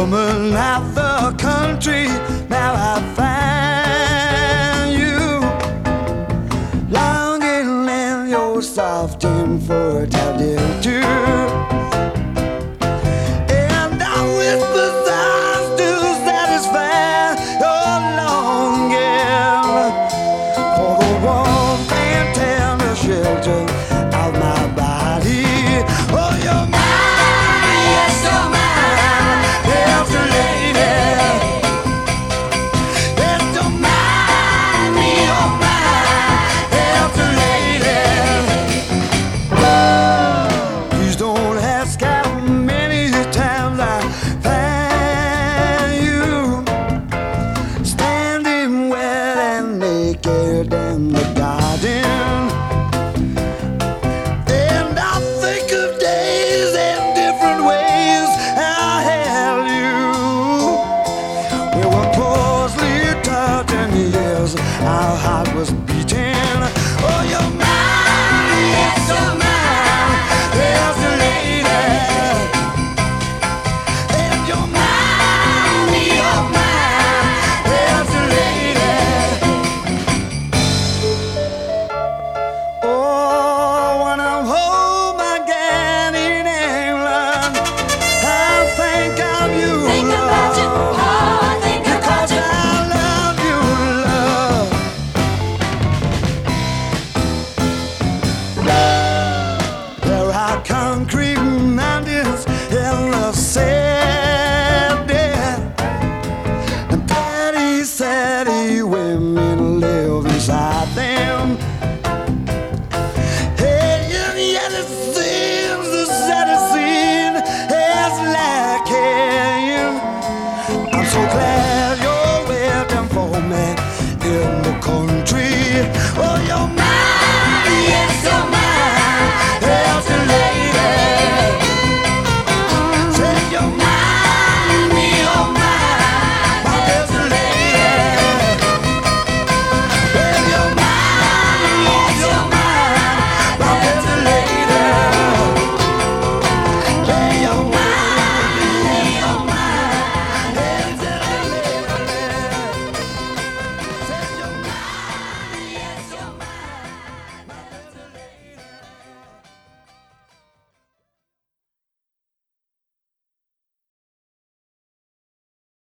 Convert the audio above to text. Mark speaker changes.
Speaker 1: woman of the country. Now I find you longing in your soft infertility too. And I whisper sighs to satisfy your longing for the warmth and tender shelter of my body. Oh, you're mine, yes, you're mine, yes, lady. Yes, you're mine, you're mine, yes, lady. Please don't ask how many times I find you standing wet and naked in the garden. And I think of days and different ways I held you. We were closely touching, yes, our heart was beating. Oh, you're mine, yes, you're mine, yes, lady. And you're mine, yes, lady. Oh, when I'm home again in England, I think of you,
Speaker 2: Think about you,
Speaker 1: love,
Speaker 2: oh, think about
Speaker 1: because
Speaker 2: you.
Speaker 1: I love you, love. There are concrete